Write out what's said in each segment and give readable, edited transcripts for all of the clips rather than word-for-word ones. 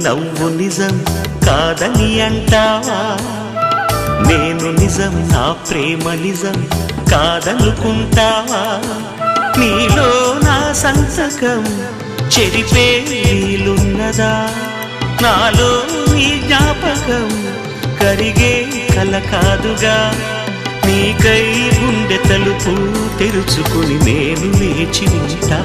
నవ్వు నిజం కాదని అంటావా? నేను నిజం నా ప్రేమ నిజం కాదనుకుంటావా? నీలో నా సంతకం చెరిపే వీలున్నదా? నాలో నీ జ్ఞాపకం కరిగే కల కాదుగా. నీకై గుండె తలుపు తెరుచుకుని నేను లేచి ఉంటా.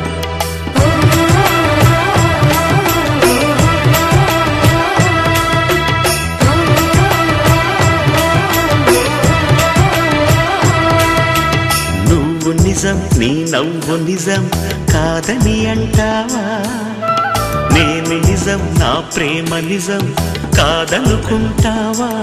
నువ్వు నిజం నీ నవ్వు నిజం కాదని అంటావా? నేను నిజం నా ప్రేమ నిజం కాదనుకుంటావా?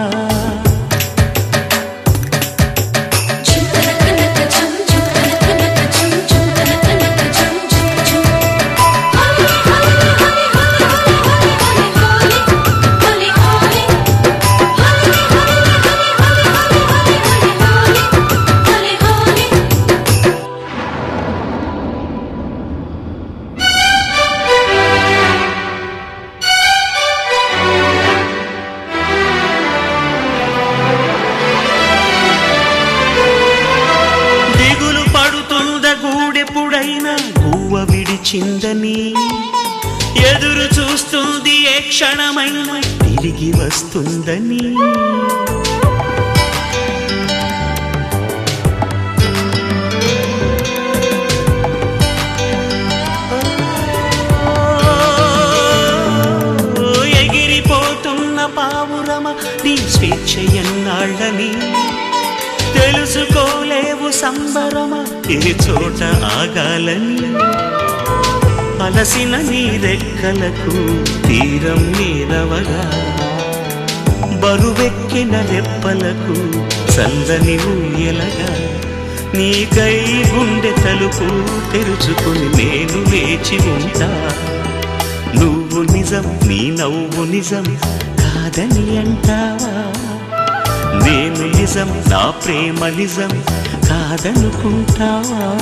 ఎప్పుడైనా గువ్వ విడిచిందని ఎదురు చూస్తుంది, ఏ క్షణమైనా తిరిగి వస్తుందని. ఎగిరిపోతున్న పావురమ నీ స్వేచ్ఛ ఎన్నాళ్ళని తెలుసుకోలేవు సంబరమ ఏ చోట ఆగాలని. అలసిన నీ రెక్కలకు తీరం నీరవగా, బరువెక్కిన రెప్పలకు చల్లని ఊయలగా. నీకై గుండె తలుపు తెరుచుకుని నేను లేచి ఉంటా. నువ్వు నిజం నీ నవ్వు నిజం కాదని అంటావా? నేను నిజం నా ప్రేమ నిజం కాదనుకుంటావా?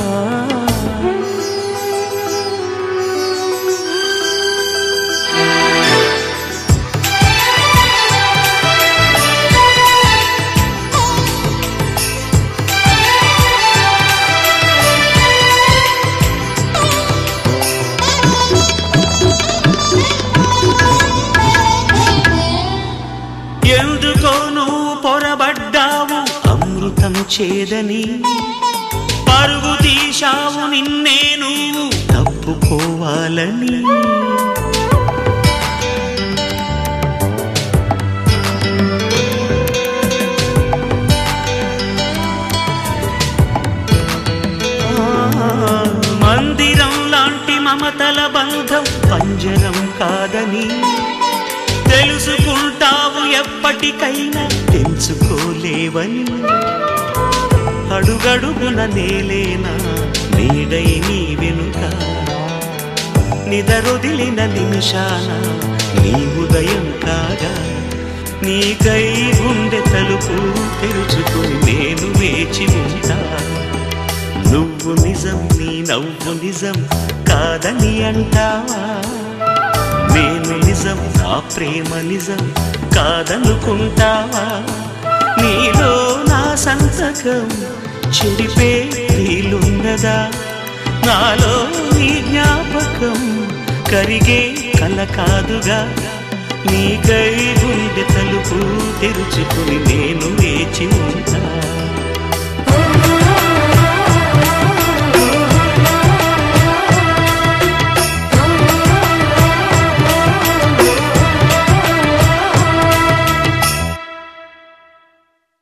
ఎందుకో నువ్వు పొరబడ్డావు అమృతం చేదని, పరుగు తీశావు నిన్నే నువ్వు తప్పుకోవాలని. మందిరం లాంటి మమతల బంధం పంజరం కాదని తెలుసుకుంటావు, ఎప్పటికైనా తెలుసుకోలేవని. అడుగడుగున నేలేనా నీడై నీ వెనుక, నిదరొదిలిన నిమిషాన నీ ఉదయం కాగా. నీకై గుండె తలుపు తెరుచుకుని నేను వేచి ఉంటా. నువ్వు నిజం నీ నవ్వు నిజం కాదని అంటావా? నేను నిజం నా ప్రేమ నిజం కాదనుకుంటావా? నీలో నా సంతకం చెరిపే వీలున్నదా? నాలో నీ జ్ఞాపకం కరిగే కల కాదుగా. నీకై గుండె తలుపు తెరుచుకుని నేను వేచి ఉంటా.